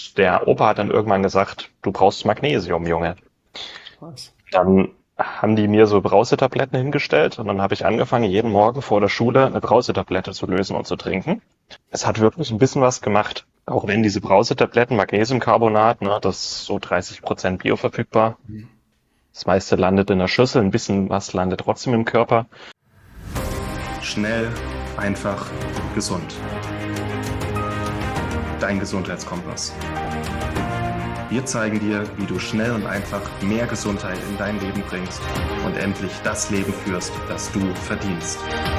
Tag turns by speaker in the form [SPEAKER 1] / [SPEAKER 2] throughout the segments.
[SPEAKER 1] Und der Opa hat dann irgendwann gesagt, du brauchst Magnesium, Junge.
[SPEAKER 2] Was?
[SPEAKER 1] Dann haben die mir so Brausetabletten hingestellt und dann habe ich angefangen, jeden Morgen vor der Schule eine Brausetablette zu lösen und zu trinken. Es hat wirklich ein bisschen was gemacht. Auch wenn diese Brausetabletten, Magnesiumcarbonat, ne, das ist so 30% bioverfügbar.
[SPEAKER 2] Hm.
[SPEAKER 1] Das meiste landet in der Schüssel, ein bisschen was landet trotzdem im Körper.
[SPEAKER 3] Schnell, einfach, gesund. Dein Gesundheitskompass. Wir zeigen dir, wie du schnell und einfach mehr Gesundheit in dein Leben bringst und endlich das Leben führst, das du verdienst.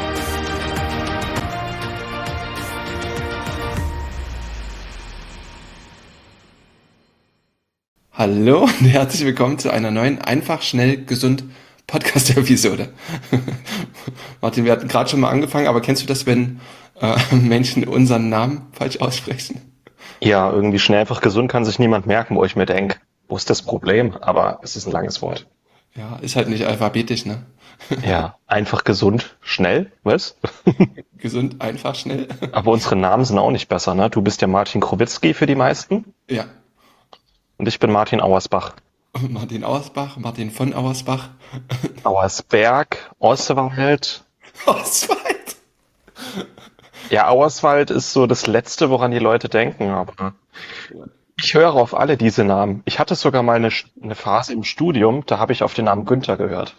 [SPEAKER 2] Hallo und herzlich willkommen zu einer neuen Einfach, schnell, gesund Podcast-Episode. Martin, wir hatten gerade schon mal angefangen, aber kennst du das, wenn Menschen unseren Namen falsch aussprechen?
[SPEAKER 1] Ja, irgendwie schnell einfach gesund kann sich niemand merken, wo ich mir denke, wo ist das Problem? Aber es ist ein langes Wort.
[SPEAKER 2] Ja, ist halt nicht alphabetisch, ne?
[SPEAKER 1] Ja, einfach gesund, schnell, was?
[SPEAKER 2] Gesund, einfach, schnell.
[SPEAKER 1] Aber unsere Namen sind auch nicht besser, ne? Du bist ja Martin Krowitzki für die meisten
[SPEAKER 2] Ja,
[SPEAKER 1] und ich bin Martin Auersbach.
[SPEAKER 2] Martin Auersbach, Martin von Auersbach.
[SPEAKER 1] Auersberg, Oswald.
[SPEAKER 2] Oswald.
[SPEAKER 1] Ja, Auerswald ist so das Letzte, woran die Leute denken, aber ich höre auf alle diese Namen. Ich hatte sogar mal eine Phase im Studium, da habe ich auf den Namen Günther gehört.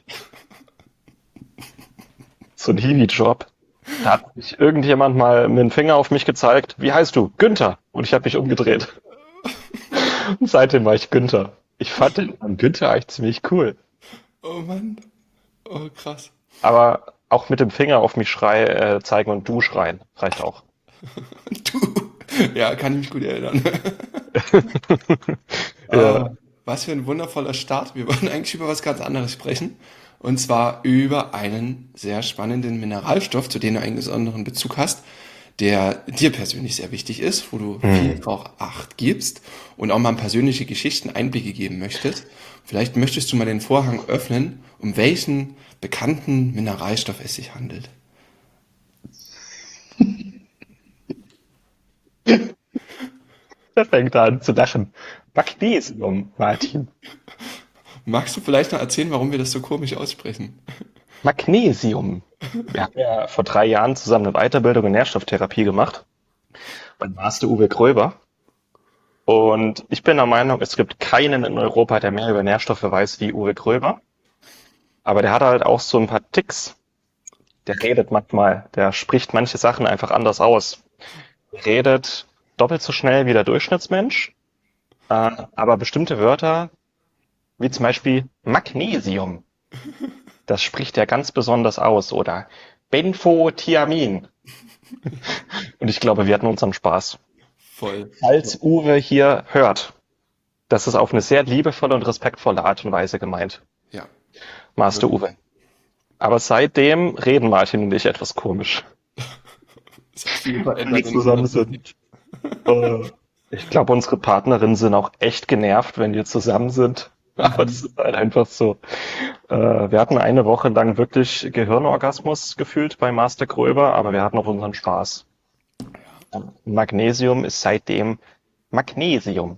[SPEAKER 1] So ein Hiwi-Job. Da hat mich irgendjemand mal mit dem Finger auf mich gezeigt. Wie heißt du? Günther. Und ich habe mich umgedreht. Und seitdem war ich Günther. Ich fand den Namen Günther eigentlich ziemlich cool.
[SPEAKER 2] Oh Mann. Oh, krass.
[SPEAKER 1] Aber auch mit dem Finger auf mich zeigen und du schreien. Reicht auch.
[SPEAKER 2] Du. Ja, kann ich mich gut erinnern.
[SPEAKER 1] Ja.
[SPEAKER 2] Was für ein wundervoller Start. Wir wollen eigentlich über was ganz anderes sprechen. Und zwar über einen sehr spannenden Mineralstoff, zu dem du einen besonderen Bezug hast, der dir persönlich sehr wichtig ist, wo du viel
[SPEAKER 1] Hm.
[SPEAKER 2] drauf Acht gibst und auch mal persönliche Geschichten Einblicke geben möchtest. Vielleicht möchtest du mal den Vorhang öffnen, um welchen bekannten Mineralstoff es sich handelt.
[SPEAKER 1] Da fängt er an zu lachen. Magnesium, Martin.
[SPEAKER 2] Magst du vielleicht noch erzählen, warum wir das so komisch aussprechen?
[SPEAKER 1] Magnesium. Wir haben ja vor 3 Jahren zusammen eine Weiterbildung in Nährstofftherapie gemacht. Mein Master Uwe Gröber. Und ich bin der Meinung, es gibt keinen in Europa, der mehr über Nährstoffe weiß wie Uwe Gröber. Aber der hat halt auch so ein paar Ticks. Der redet manchmal, der spricht manche Sachen einfach anders aus. Der redet doppelt so schnell wie der Durchschnittsmensch, aber bestimmte Wörter, wie zum Beispiel Magnesium, das spricht er ganz besonders aus. Oder Benfotiamin. Und ich glaube, wir hatten unseren Spaß.
[SPEAKER 2] Voll.
[SPEAKER 1] Falls Uwe hier hört, das ist auf eine sehr liebevolle und respektvolle Art und Weise gemeint,
[SPEAKER 2] Ja,
[SPEAKER 1] Master
[SPEAKER 2] wirklich.
[SPEAKER 1] Uwe. Aber seitdem reden Martin und ich etwas komisch,
[SPEAKER 2] Es hat viel
[SPEAKER 1] wenn wir
[SPEAKER 2] verändert in unserer
[SPEAKER 1] zusammen sind.
[SPEAKER 2] Zeit.
[SPEAKER 1] Äh, Ich glaube, unsere Partnerinnen sind auch echt genervt, wenn wir zusammen sind. Aber das
[SPEAKER 2] Mhm.
[SPEAKER 1] ist halt einfach so. Wir hatten eine Woche lang wirklich Gehirnorgasmus gefühlt bei Master Gröber, aber wir hatten auch unseren Spaß. Magnesium ist seitdem Magnesium.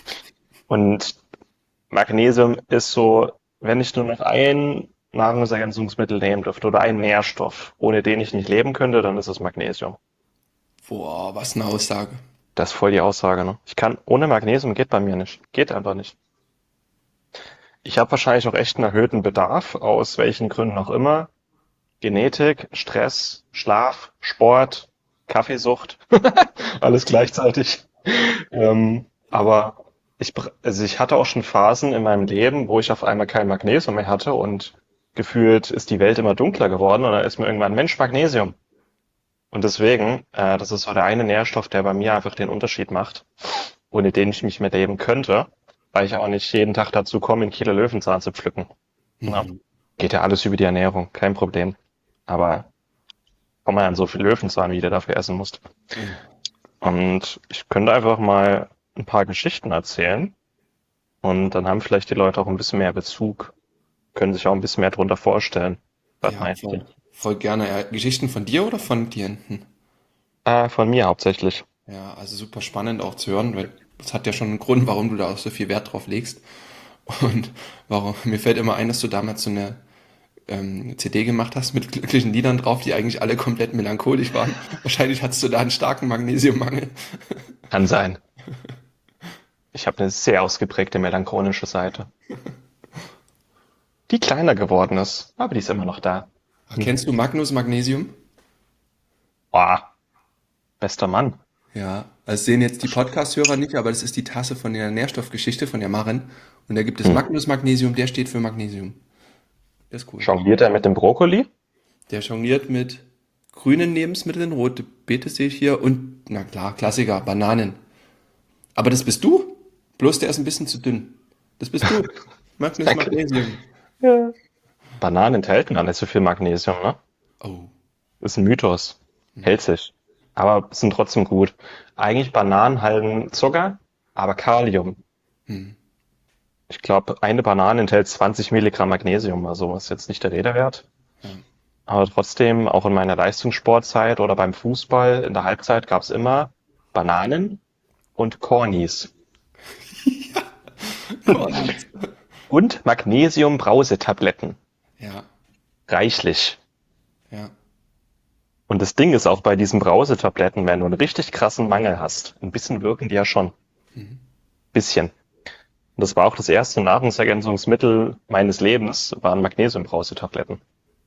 [SPEAKER 1] Und Magnesium ist so, wenn ich nur noch ein Nahrungsergänzungsmittel nehmen dürfte oder einen Nährstoff, ohne den ich nicht leben könnte, dann ist es Magnesium.
[SPEAKER 2] Boah, was eine Aussage.
[SPEAKER 1] Das ist voll die Aussage, ne? Ich kann, ohne Magnesium geht bei mir nicht. Geht einfach nicht. Ich habe wahrscheinlich auch echt einen erhöhten Bedarf, aus welchen Gründen auch immer. Genetik, Stress, Schlaf, Sport, Kaffeesucht, alles gleichzeitig. Aber also ich hatte auch schon Phasen in meinem Leben, wo ich auf einmal kein Magnesium mehr hatte und gefühlt ist die Welt immer dunkler geworden und dann ist mir irgendwann, Mensch, Magnesium. Und deswegen, das ist so der eine Nährstoff, der bei mir einfach den Unterschied macht, ohne den ich nicht mehr leben könnte, weil ich auch nicht jeden Tag dazu komme, einen Kilo Löwenzahn zu pflücken. Ja.
[SPEAKER 2] Mhm.
[SPEAKER 1] Geht ja alles über die Ernährung, kein Problem. Aber komm mal an so viel Löwenzahn, wie du dafür essen musst.
[SPEAKER 2] Ja.
[SPEAKER 1] Und ich könnte einfach mal ein paar Geschichten erzählen und dann haben vielleicht die Leute auch ein bisschen mehr Bezug, können sich auch ein bisschen mehr darunter vorstellen. Was
[SPEAKER 2] Ja,
[SPEAKER 1] meinst du?
[SPEAKER 2] voll gerne. Ja, Geschichten von dir oder von Klienten?
[SPEAKER 1] Von mir hauptsächlich.
[SPEAKER 2] Ja, also super spannend auch zu hören, weil Das hat ja schon einen Grund, warum du da auch so viel Wert drauf legst. Und warum, mir fällt immer ein, dass du damals so eine CD gemacht hast mit glücklichen Liedern drauf, die eigentlich alle komplett melancholisch waren. Wahrscheinlich hattest du da einen starken Magnesiummangel.
[SPEAKER 1] Kann sein. Ich habe eine sehr ausgeprägte melancholische Seite, die kleiner geworden ist, aber die ist immer noch da.
[SPEAKER 2] Kennst du Magnus Magnesium?
[SPEAKER 1] Oh, bester Mann.
[SPEAKER 2] Ja, das sehen jetzt die Podcast-Hörer nicht, aber das ist die Tasse von der Nährstoffgeschichte von der Maren. Und da gibt es Magnus Magnesium, der steht für Magnesium. Der ist cool.
[SPEAKER 1] Jongliert er mit dem Brokkoli?
[SPEAKER 2] Der jongliert mit grünen Lebensmitteln, rote Beete sehe ich hier und, na klar, Klassiker, Bananen. Aber das bist du? Bloß der ist ein bisschen zu dünn. Das bist du. Magnus
[SPEAKER 1] Danke.
[SPEAKER 2] Magnesium.
[SPEAKER 1] Bananen enthalten gar nicht so viel Magnesium, ne?
[SPEAKER 2] Oh.
[SPEAKER 1] Ist ein Mythos. Hält sich. Aber sind trotzdem gut. Eigentlich Bananen halten Zucker, aber Kalium. Ich glaube, eine Banane enthält 20 Milligramm Magnesium, also ist jetzt nicht der Rede wert. Aber trotzdem, auch in meiner Leistungssportzeit oder beim Fußball, in der Halbzeit gab es immer Bananen und Cornies. Und Magnesium-Brausetabletten.
[SPEAKER 2] Ja,
[SPEAKER 1] Reichlich.
[SPEAKER 2] ja.
[SPEAKER 1] Und das Ding ist auch bei diesen Brausetabletten, wenn du einen richtig krassen Mangel hast, ein bisschen wirken die ja schon. Bisschen. Und das war auch das erste Nahrungsergänzungsmittel meines Lebens, waren Magnesium-Brausetabletten.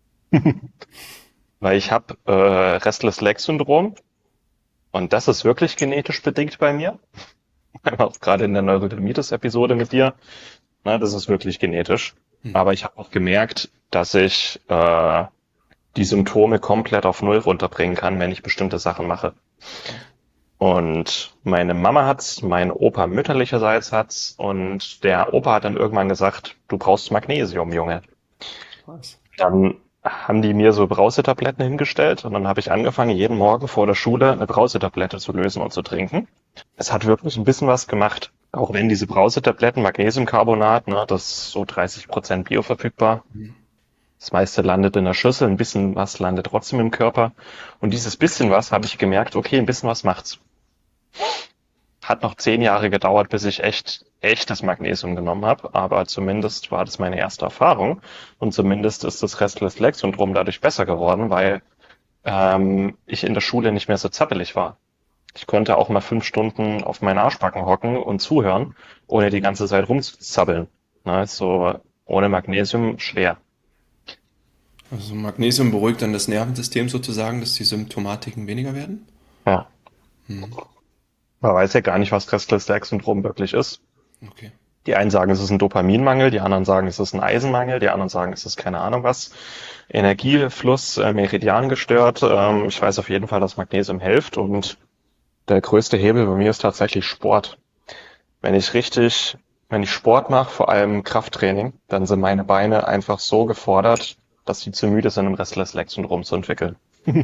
[SPEAKER 1] Weil ich habe Restless-Legs-Syndrom und das ist wirklich genetisch bedingt bei mir. Auch gerade in der Neurodermitis-Episode mit dir. Na, das ist wirklich genetisch. Aber ich habe auch gemerkt, dass ich die Symptome komplett auf Null runterbringen kann, wenn ich bestimmte Sachen mache. Und meine Mama hat's, mein Opa mütterlicherseits hat's und der Opa hat dann irgendwann gesagt, du brauchst Magnesium, Junge.
[SPEAKER 2] Was?
[SPEAKER 1] Dann haben die mir so Brausetabletten hingestellt und dann habe ich angefangen, jeden Morgen vor der Schule eine Brausetablette zu lösen und zu trinken. Es hat wirklich ein bisschen was gemacht. Auch wenn diese Brausetabletten, Magnesiumcarbonat, ne, das ist so 30% bioverfügbar. Das meiste landet in der Schüssel, ein bisschen was landet trotzdem im Körper. Und dieses bisschen was habe ich gemerkt, okay, ein bisschen was macht's. Hat noch 10 Jahre gedauert, bis ich echtes Magnesium genommen habe, aber zumindest war das meine erste Erfahrung und zumindest ist das Restless-Leg-Syndrom dadurch besser geworden, weil ich in der Schule nicht mehr so zappelig war. Ich konnte auch mal 5 Stunden auf meinen Arschbacken hocken und zuhören, ohne die ganze Zeit rumzuzappeln. Ne, so ohne Magnesium schwer.
[SPEAKER 2] Also Magnesium beruhigt dann das Nervensystem sozusagen, dass die Symptomatiken weniger werden?
[SPEAKER 1] Ja. Man weiß ja gar nicht, was Restless-Leg-Syndrom wirklich ist.
[SPEAKER 2] Okay.
[SPEAKER 1] Die einen sagen, es ist ein Dopaminmangel, die anderen sagen, es ist ein Eisenmangel, die anderen sagen, es ist keine Ahnung was. Energiefluss, Meridian gestört. Ich weiß auf jeden Fall, dass Magnesium hilft und der größte Hebel bei mir ist tatsächlich Sport. Wenn ich Sport mache, vor allem Krafttraining, dann sind meine Beine einfach so gefordert, dass sie zu müde sind, um Restless-Leg-Syndrom zu entwickeln.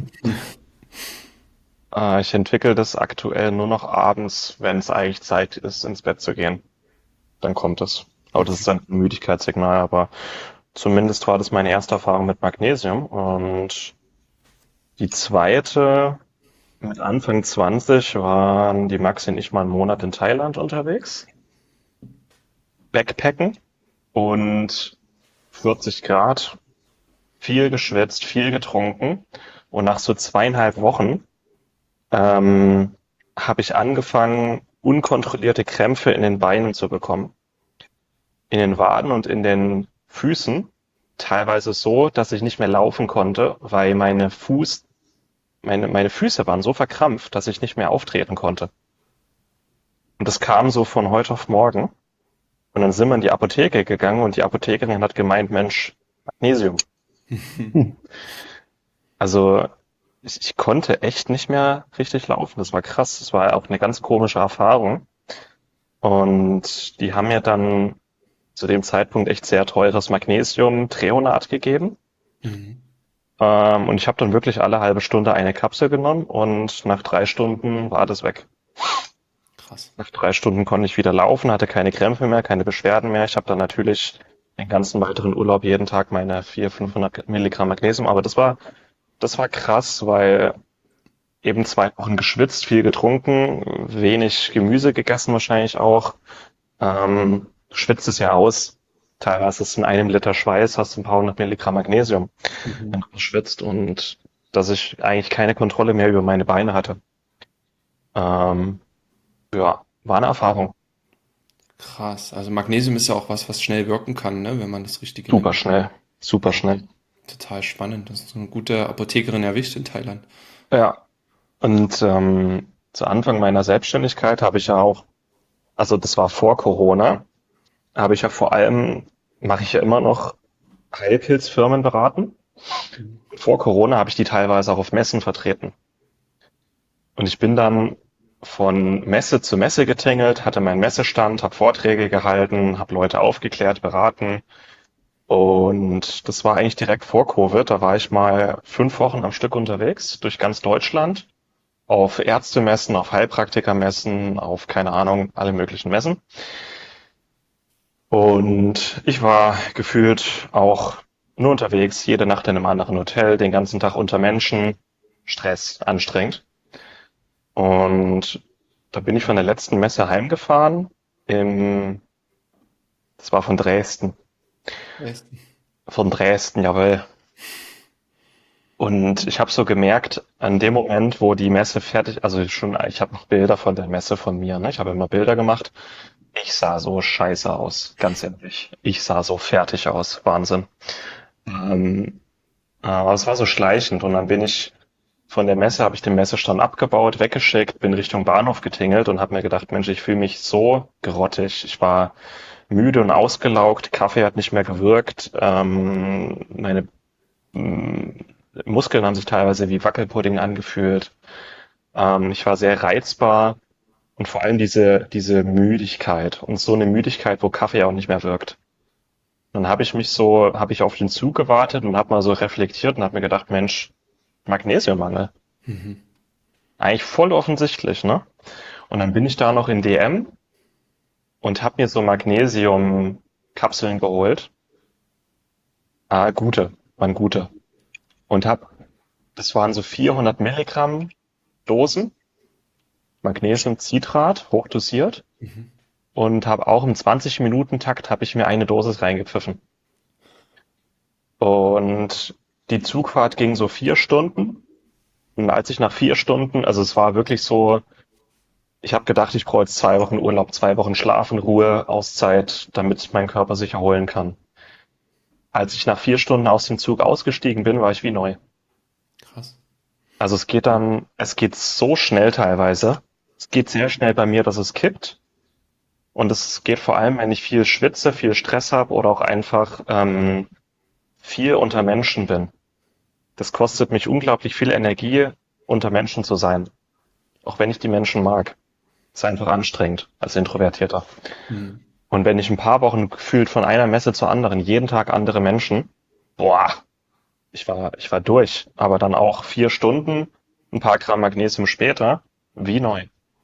[SPEAKER 1] Ich entwickle das aktuell nur noch abends, wenn es eigentlich Zeit ist, ins Bett zu gehen. Dann kommt es. Aber das ist dann ein Müdigkeitssignal, aber zumindest war das meine erste Erfahrung mit Magnesium. Und die zweite, mit Anfang 20, waren die Maxi und ich mal einen Monat in Thailand unterwegs. Backpacken und 40 Grad, viel geschwitzt, viel getrunken. Und nach so 2,5 Wochen habe ich angefangen, unkontrollierte Krämpfe in den Beinen zu bekommen. In den Waden und in den Füßen. Teilweise so, dass ich nicht mehr laufen konnte, weil meine Füße waren so verkrampft, dass ich nicht mehr auftreten konnte. Und das kam so von heute auf morgen. Und dann sind wir in die Apotheke gegangen und die Apothekerin hat gemeint, Mensch, Magnesium. Also ich konnte echt nicht mehr richtig laufen. Das war krass. Das war auch eine ganz komische Erfahrung. Und die haben mir dann zu dem Zeitpunkt echt sehr teures Magnesium Treonat gegeben. Und ich habe dann wirklich alle halbe Stunde eine Kapsel genommen und nach 3 Stunden war das weg.
[SPEAKER 2] Krass.
[SPEAKER 1] Nach 3 Stunden konnte ich wieder laufen, hatte keine Krämpfe mehr, keine Beschwerden mehr. Ich habe dann natürlich den ganzen weiteren Urlaub jeden Tag meine 400-500 Milligramm Magnesium. Aber das war krass, weil eben 2 Wochen geschwitzt, viel getrunken, wenig Gemüse gegessen wahrscheinlich auch. Du schwitzt es ja aus. Teilweise ist in einem Liter Schweiß hast du ein paar hundert Milligramm Magnesium, wenn
[SPEAKER 2] Mhm.
[SPEAKER 1] du schwitzt, und dass ich eigentlich keine Kontrolle mehr über meine Beine hatte. Ähm, ja, war eine Erfahrung.
[SPEAKER 2] Krass. Also Magnesium ist ja auch was, was schnell wirken kann, ne, wenn man das Richtige
[SPEAKER 1] Super
[SPEAKER 2] nimmt.
[SPEAKER 1] schnell, super schnell.
[SPEAKER 2] Total spannend. Das ist so eine gute Apothekerin erwischt in Thailand.
[SPEAKER 1] Ja, und zu Anfang meiner Selbstständigkeit habe ich ja auch, also das war vor Corona, habe ich ja vor allem, mache ich ja immer noch Heilpilzfirmen beraten.
[SPEAKER 2] Mhm.
[SPEAKER 1] Vor Corona habe ich die teilweise auch auf Messen vertreten. Und ich bin dann von Messe zu Messe getingelt, hatte meinen Messestand, habe Vorträge gehalten, habe Leute aufgeklärt, beraten. Und das war eigentlich direkt vor Covid. Da war ich mal 5 Wochen am Stück unterwegs durch ganz Deutschland, auf Ärztemessen, auf Heilpraktikermessen, auf keine Ahnung, alle möglichen Messen. Und ich war gefühlt auch nur unterwegs, jede Nacht in einem anderen Hotel, den ganzen Tag unter Menschen, Stress, anstrengend. Und da bin ich von der letzten Messe heimgefahren. Im, Das war von Dresden.
[SPEAKER 2] Echt?
[SPEAKER 1] Von Dresden, jawohl. Und ich habe so gemerkt, an dem Moment, wo die Messe fertig, also schon, ich habe noch Bilder von der Messe von mir, ne? Ich habe immer Bilder gemacht. Ich sah so scheiße aus, ganz ehrlich. Ich sah so fertig aus, Wahnsinn. Ähm, aber es war so schleichend, und dann bin ich von der Messe, habe ich den Messestand abgebaut, weggeschickt, bin Richtung Bahnhof getingelt und habe mir gedacht, Mensch, ich fühle mich so grottig. Ich war müde und ausgelaugt, Kaffee hat nicht mehr gewirkt, meine Muskeln haben sich teilweise wie Wackelpudding angefühlt. Ich war sehr reizbar, und vor allem diese Müdigkeit, und so eine Müdigkeit, wo Kaffee auch nicht mehr wirkt. Dann habe ich auf den Zug gewartet und habe mal so reflektiert und habe mir gedacht, Mensch, Magnesiummangel.
[SPEAKER 2] Mhm.
[SPEAKER 1] Eigentlich voll offensichtlich, ne? Und dann bin ich da noch in DM und habe mir so Magnesium-Kapseln geholt. Waren gute. Und das waren so 400 Milligramm Dosen, Magnesiumcitrat, hochdosiert.
[SPEAKER 2] Mhm.
[SPEAKER 1] Und habe auch im 20-Minuten-Takt habe ich mir eine Dosis reingepfiffen. Und die Zugfahrt ging so 4 Stunden. Und als ich nach 4 Stunden, also es war wirklich so, ich habe gedacht, ich brauche jetzt 2 Wochen Urlaub, 2 Wochen Schlafen, Ruhe, Auszeit, damit mein Körper sich erholen kann. Als ich nach 4 Stunden aus dem Zug ausgestiegen bin, war ich wie neu.
[SPEAKER 2] Krass.
[SPEAKER 1] Also es geht so schnell teilweise. Es geht sehr schnell bei mir, dass es kippt. Und es geht vor allem, wenn ich viel schwitze, viel Stress habe oder auch einfach viel unter Menschen bin. Das kostet mich unglaublich viel Energie, unter Menschen zu sein. Auch wenn ich die Menschen mag. Ist einfach anstrengend als Introvertierter.
[SPEAKER 2] Mhm.
[SPEAKER 1] Und wenn ich ein paar Wochen gefühlt von einer Messe zur anderen, jeden Tag andere Menschen, boah, ich war durch. Aber dann auch 4 Stunden, ein paar Gramm Magnesium später, wie neu.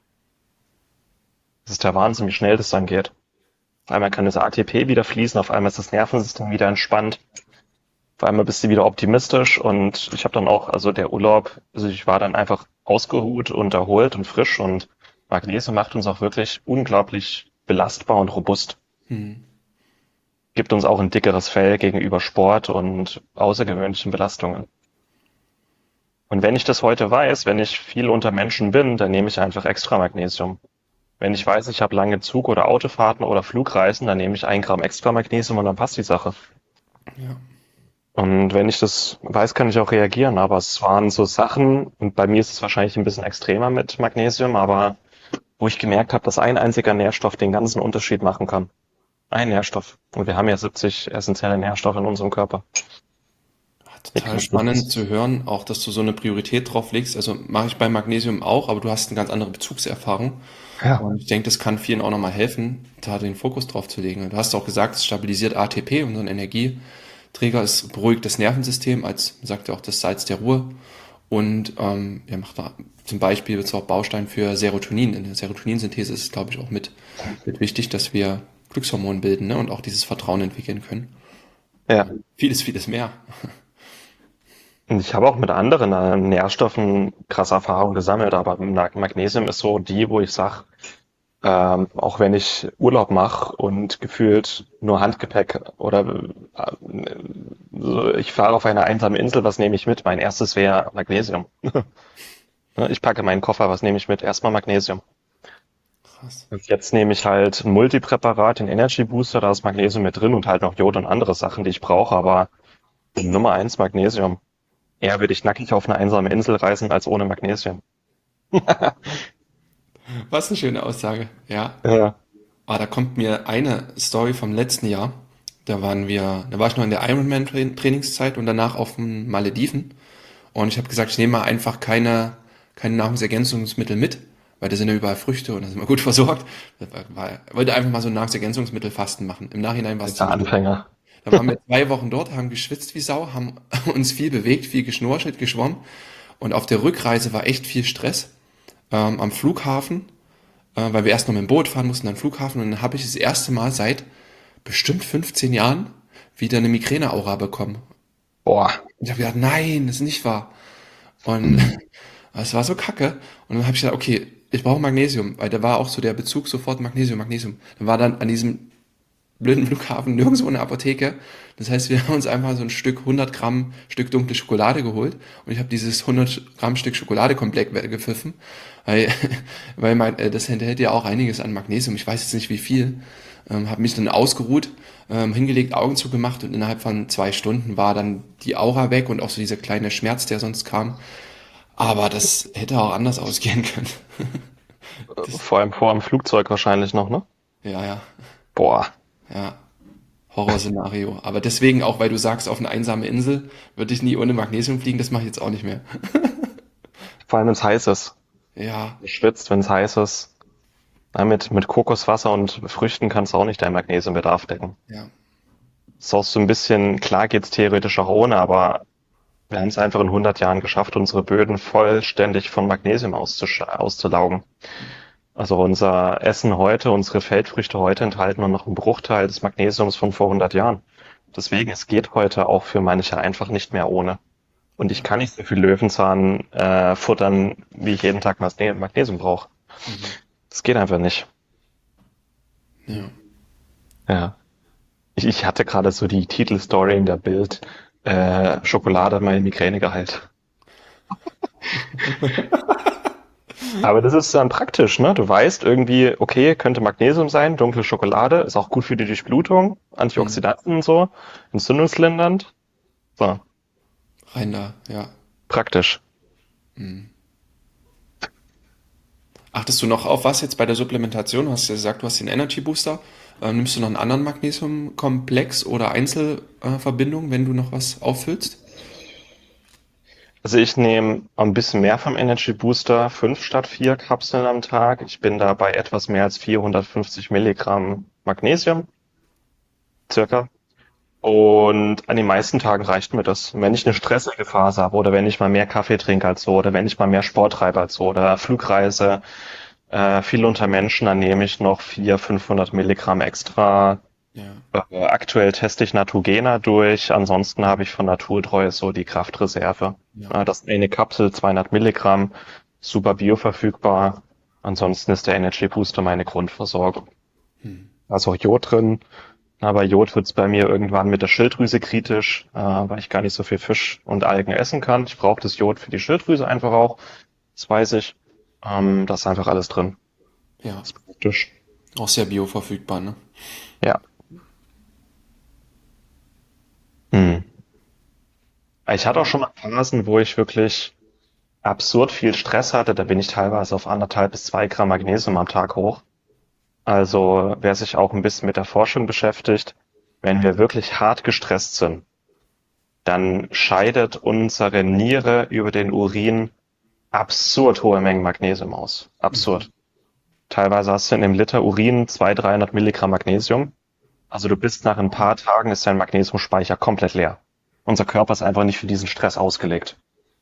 [SPEAKER 1] Das ist der Wahnsinn, wie schnell das dann geht. Auf einmal kann das ATP wieder fließen, auf einmal ist das Nervensystem wieder entspannt, auf einmal bist du wieder optimistisch, und ich habe dann auch, also der Urlaub, also ich war dann einfach ausgeruht und erholt und frisch, und Magnesium macht uns auch wirklich unglaublich belastbar und robust.
[SPEAKER 2] Mhm.
[SPEAKER 1] Gibt uns auch ein dickeres Fell gegenüber Sport und außergewöhnlichen Belastungen. Und wenn ich das heute weiß, wenn ich viel unter Menschen bin, dann nehme ich einfach extra Magnesium. Wenn ich weiß, ich habe lange Zug- oder Autofahrten oder Flugreisen, dann nehme ich 1 Gramm extra Magnesium und dann passt die Sache.
[SPEAKER 2] Ja.
[SPEAKER 1] Und wenn ich das weiß, kann ich auch reagieren. Aber es waren so Sachen, und bei mir ist es wahrscheinlich ein bisschen extremer mit Magnesium, aber wo ich gemerkt habe, dass ein einziger Nährstoff den ganzen Unterschied machen kann. Ein Nährstoff. Und wir haben ja 70 essentielle Nährstoffe in unserem Körper. Nichts
[SPEAKER 2] Total
[SPEAKER 1] mit nichts.
[SPEAKER 2] spannend zu hören, auch dass du so eine Priorität drauf legst. Also mache ich bei Magnesium auch, aber du hast eine ganz andere Bezugserfahrung.
[SPEAKER 1] Ja.
[SPEAKER 2] Und ich denke, das kann vielen auch nochmal helfen, da den Fokus drauf zu legen. Du hast auch gesagt, es stabilisiert ATP, unseren Energieträger, es beruhigt das Nervensystem, als sagt ja auch das Salz der Ruhe. Und ja, macht da zum Beispiel wird es auch Baustein für Serotonin. In der Serotoninsynthese ist es, glaube ich, auch mit wichtig, dass wir Glückshormone bilden, ne? Und auch dieses Vertrauen entwickeln können.
[SPEAKER 1] Ja.
[SPEAKER 2] Vieles, vieles mehr.
[SPEAKER 1] Und ich habe auch mit anderen Nährstoffen krasse Erfahrungen gesammelt, aber Magnesium ist so die, wo ich sage, auch wenn ich Urlaub mache und gefühlt nur Handgepäck oder so, ich fahre auf eine einsame Insel, was nehme ich mit? Mein erstes wäre Magnesium. Ne, ich packe meinen Koffer, was nehme ich mit? Erstmal Magnesium.
[SPEAKER 2] Krass.
[SPEAKER 1] Und jetzt nehme ich halt ein Multipräparat, den Energy Booster, da ist Magnesium mit drin und halt noch Jod und andere Sachen, die ich brauche, aber Nummer eins Magnesium. Eher würde ich nackig auf eine einsame Insel reisen als ohne Magnesium.
[SPEAKER 2] Was eine schöne Aussage. Ja.
[SPEAKER 1] Ja.
[SPEAKER 2] Ah, da kommt mir eine Story vom letzten Jahr. Da war ich noch in der Ironman-Trainingszeit und danach auf den Malediven. Und ich habe gesagt, ich nehme mal einfach keine Nahrungsergänzungsmittel mit, weil da sind ja überall Früchte und da sind wir gut versorgt. Wollte einfach mal so ein Nahrungsergänzungsmittelfasten machen. Im Nachhinein war es
[SPEAKER 1] Der
[SPEAKER 2] ziemlich doof.
[SPEAKER 1] Anfänger.
[SPEAKER 2] Da waren wir 2 Wochen dort, haben geschwitzt wie Sau, haben uns viel bewegt, viel geschnorchelt, geschwommen. Und auf der Rückreise war echt viel Stress am Flughafen, weil wir erst noch mit dem Boot fahren mussten, dann Flughafen. Und dann habe ich das erste Mal seit bestimmt 15 Jahren wieder eine Migräne-Aura bekommen.
[SPEAKER 1] Boah.
[SPEAKER 2] Und ich habe gedacht, nein, das ist nicht wahr. Und es war so kacke. Und dann habe ich gesagt, okay, ich brauche Magnesium, weil da war auch so der Bezug sofort Magnesium, Magnesium. Dann war dann an diesem blöden Flughafen nirgendwo eine Apotheke. Das heißt, wir haben uns einfach so ein Stück 100 Gramm Stück dunkle Schokolade geholt und ich habe dieses 100 Gramm Stück Schokolade komplett weggepfiffen, weil, das enthält ja auch einiges an Magnesium. Ich weiß jetzt nicht wie viel. Habe mich dann ausgeruht, hingelegt, Augen zugemacht und innerhalb von 2 Stunden war dann die Aura weg und auch so dieser kleine Schmerz, der sonst kam. Aber das hätte auch anders ausgehen können. Das,
[SPEAKER 1] Vor allem vor dem Flugzeug wahrscheinlich noch, ne?
[SPEAKER 2] ja, ja,
[SPEAKER 1] Boah.
[SPEAKER 2] ja. Horrorszenario. Aber deswegen auch, weil du sagst, auf eine einsame Insel würde ich nie ohne Magnesium fliegen, das mache ich jetzt auch nicht mehr.
[SPEAKER 1] Vor allem, wenn es heiß ist.
[SPEAKER 2] Ja,
[SPEAKER 1] Du schwitzt, wenn es heiß ist. Ja, mit Kokoswasser und Früchten kannst du auch nicht deinen Magnesiumbedarf decken.
[SPEAKER 2] ja,
[SPEAKER 1] Ist auch so ein bisschen, klar geht's theoretisch auch ohne, aber wir haben es einfach in 100 Jahren geschafft, unsere Böden vollständig von Magnesium auszulaugen. Also unser Essen heute, unsere Feldfrüchte heute enthalten nur noch einen Bruchteil des Magnesiums von vor 100 Jahren. Deswegen, es geht heute auch für manche einfach nicht mehr ohne. Und ich
[SPEAKER 2] ja.
[SPEAKER 1] kann nicht so viel Löwenzahn futtern, wie ich jeden Tag Magnesium brauche.
[SPEAKER 2] Mhm.
[SPEAKER 1] Das geht einfach nicht.
[SPEAKER 2] Ja.
[SPEAKER 1] Ja. Ich hatte gerade so die Titelstory in der Bild. Schokolade hat meine Migräne geheilt. Aber das ist dann praktisch, ne? Du weißt irgendwie, okay, könnte Magnesium sein, dunkle Schokolade, ist auch gut für die Durchblutung,
[SPEAKER 2] Mhm.
[SPEAKER 1] Antioxidantien und so, entzündungslindernd. So,
[SPEAKER 2] Rein da, ja.
[SPEAKER 1] praktisch.
[SPEAKER 2] Mhm. Achtest du noch auf was jetzt bei der Supplementation? Du hast ja gesagt, du hast den Energy Booster. Nimmst du noch einen anderen Magnesiumkomplex oder Einzelverbindung, wenn du noch was auffüllst?
[SPEAKER 1] Also ich nehme ein bisschen mehr vom Energy Booster, 5 statt 4 Kapseln am Tag. Ich bin da bei etwas mehr als 450 Milligramm Magnesium, circa. Und an den meisten Tagen reicht mir das. Und wenn ich eine stressige Phase habe oder wenn ich mal mehr Kaffee trinke als so oder wenn ich mal mehr Sport treibe als so oder Flugreise, viel unter Menschen, dann nehme ich noch 400, 500 Milligramm extra.
[SPEAKER 2] Ja,
[SPEAKER 1] Aktuell teste ich Naturgena durch. Ansonsten habe ich von Naturtreu so die Kraftreserve.
[SPEAKER 2] ja.
[SPEAKER 1] Das ist eine Kapsel, 200 Milligramm, super bioverfügbar. Ansonsten ist der Energy Booster meine Grundversorgung.
[SPEAKER 2] Hm.
[SPEAKER 1] Da ist auch Jod drin. Aber Jod wird's bei mir irgendwann mit der Schilddrüse kritisch, weil ich gar nicht so viel Fisch und Algen essen kann. Ich brauche das Jod für die Schilddrüse einfach auch. Das weiß ich. Da ist einfach alles drin.
[SPEAKER 2] Ja,
[SPEAKER 1] Das ist praktisch.
[SPEAKER 2] auch sehr bioverfügbar, ne?
[SPEAKER 1] Ja. Hm. Ich hatte auch schon mal Phasen, wo ich wirklich absurd viel Stress hatte. Da bin ich teilweise auf 1,5 bis 2 Gramm Magnesium am Tag hoch. Also wer sich auch ein bisschen mit der Forschung beschäftigt, wenn wir wirklich hart gestresst sind, dann scheidet unsere Niere über den Urin absurd hohe Mengen Magnesium aus.
[SPEAKER 2] Mhm.
[SPEAKER 1] Absurd. Teilweise hast du in dem Liter Urin 200, 300 Milligramm Magnesium. Also du bist nach ein paar Tagen ist dein Magnesiumspeicher komplett leer. Unser Körper ist einfach nicht für diesen Stress ausgelegt.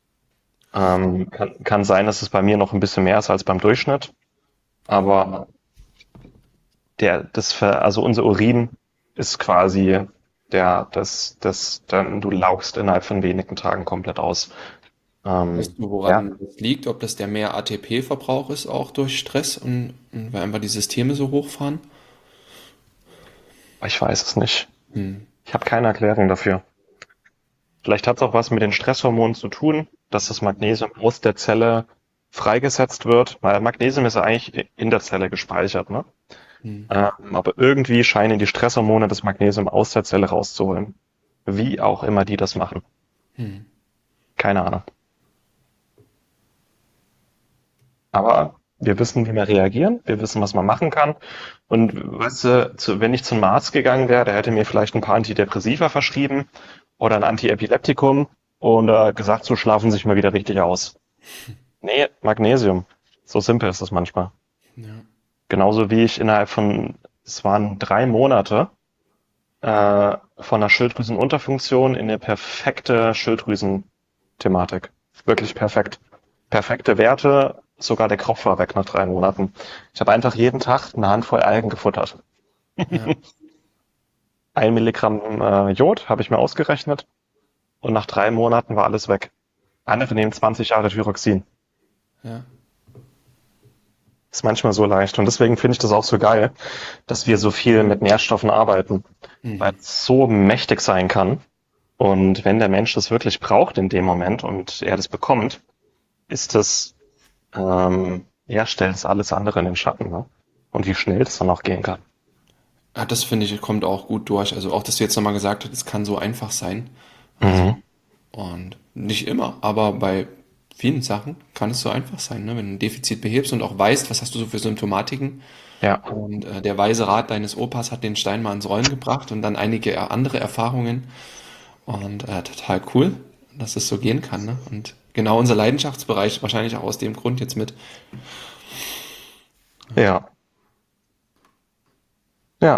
[SPEAKER 1] Kann sein, dass es bei mir noch ein bisschen mehr ist als beim Durchschnitt, aber also unser Urin ist quasi du laugst innerhalb von wenigen Tagen komplett aus.
[SPEAKER 2] Weißt du,
[SPEAKER 1] Ja,
[SPEAKER 2] woran das liegt? Ob das der mehr ATP-Verbrauch ist, auch durch Stress und weil einfach die Systeme so hochfahren?
[SPEAKER 1] ich weiß es nicht.
[SPEAKER 2] Hm.
[SPEAKER 1] Ich habe keine Erklärung dafür. Vielleicht hat es auch was mit den Stresshormonen zu tun, dass das Magnesium aus der Zelle freigesetzt wird, weil Magnesium ist ja eigentlich in der Zelle gespeichert, ne?
[SPEAKER 2] Hm.
[SPEAKER 1] Aber irgendwie scheinen die Stresshormone das Magnesium aus der Zelle rauszuholen. Wie auch immer die das machen.
[SPEAKER 2] Hm.
[SPEAKER 1] Keine Ahnung. Aber wir wissen, wie wir reagieren, wir wissen, was man machen kann. Und weißt du, wenn ich zum Arzt gegangen wäre, der hätte mir vielleicht ein paar Antidepressiva verschrieben oder ein Antiepileptikum und gesagt, so schlafen Sie sich mal wieder richtig aus. Nee, Magnesium. So simpel ist das manchmal.
[SPEAKER 2] Ja.
[SPEAKER 1] Genauso wie ich es waren 3 Monate, von einer Schilddrüsenunterfunktion in eine perfekte Schilddrüsenthematik. Wirklich perfekt. Perfekte Werte, sogar der Kopf war weg nach 3 Monaten. Ich habe einfach jeden Tag eine Handvoll Algen gefuttert.
[SPEAKER 2] Ja.
[SPEAKER 1] 1 Milligramm Jod habe ich mir ausgerechnet und nach 3 Monaten war alles weg. Andere nehmen 20 Jahre Thyroxin.
[SPEAKER 2] Ja.
[SPEAKER 1] Ist manchmal so leicht und deswegen finde ich das auch so geil, dass wir so viel mit Nährstoffen arbeiten, weil
[SPEAKER 2] Mhm.
[SPEAKER 1] es so mächtig sein kann. Und wenn der Mensch das wirklich braucht in dem Moment und er das bekommt, ist das, stellt es alles andere in den Schatten, ne? Und wie schnell es dann auch gehen kann.
[SPEAKER 2] Ja, das finde ich, kommt auch gut durch. Also auch, dass du jetzt nochmal gesagt hast, es kann so einfach sein. Also,
[SPEAKER 1] Mhm.
[SPEAKER 2] und nicht immer, aber bei vielen Sachen kann es so einfach sein, ne? Wenn du ein Defizit behebst und auch weißt, was hast du so für Symptomatiken.
[SPEAKER 1] Ja,
[SPEAKER 2] Und der weise Rat deines Opas hat den Stein mal ins Rollen gebracht und dann einige andere Erfahrungen. Und total cool, dass es so gehen kann, ne? Und genau unser Leidenschaftsbereich wahrscheinlich auch aus dem Grund jetzt mit.
[SPEAKER 1] ja, ja,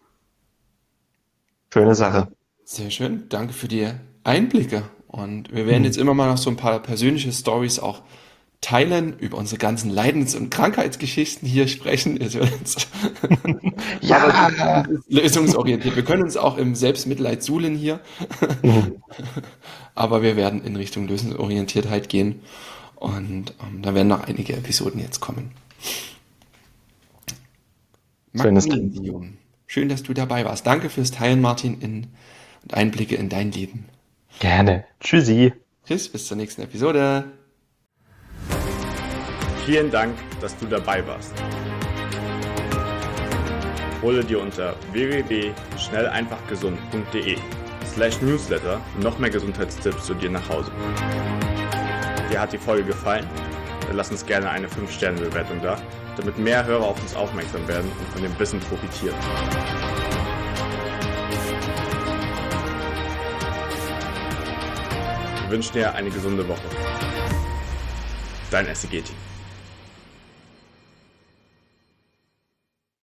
[SPEAKER 1] schöne Sache.
[SPEAKER 2] Sehr schön, danke für die Einblicke. Und wir werden jetzt immer mal noch so ein paar persönliche Stories auch teilen, über unsere ganzen Leidens- und Krankheitsgeschichten hier sprechen. Es wird jetzt aber
[SPEAKER 1] Ja!
[SPEAKER 2] lösungsorientiert. Wir können uns auch im Selbstmitleid suhlen hier,
[SPEAKER 1] Mhm.
[SPEAKER 2] aber wir werden in Richtung Lösungsorientiertheit gehen. Und da werden noch einige Episoden jetzt kommen.
[SPEAKER 1] Schönes Ding.
[SPEAKER 2] Magnesium. Schön, dass du dabei warst. Danke fürs Teilen, Martin, und Einblicke in dein Leben.
[SPEAKER 1] Gerne. Tschüssi.
[SPEAKER 2] Tschüss, bis zur nächsten Episode.
[SPEAKER 4] Vielen Dank, dass du dabei warst. Hole dir unter www.schnelleinfachgesund.de/newsletter noch mehr Gesundheitstipps zu dir nach Hause. Dir hat die Folge gefallen? Dann lass uns gerne eine 5-Sterne-Bewertung da, damit mehr Hörer auf uns aufmerksam werden und von dem Wissen profitieren. Wir wünschen dir eine gesunde Woche. Dein SEG-Team.